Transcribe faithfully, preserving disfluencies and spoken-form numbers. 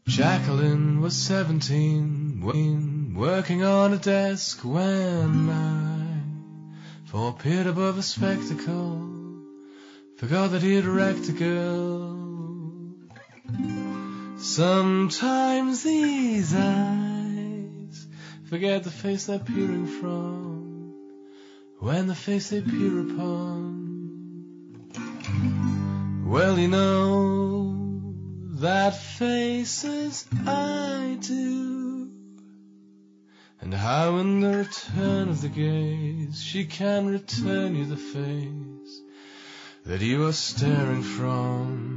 Jacqueline was seventeen, working on a desk when I, for peered above a spectacle, forgot that he'd wrecked a girl. Sometimes these eyes forget the face they're peering from, when the face they peer upon, well, you know that faces I do, and how in the return of the gaze she can return you the face that you are staring from.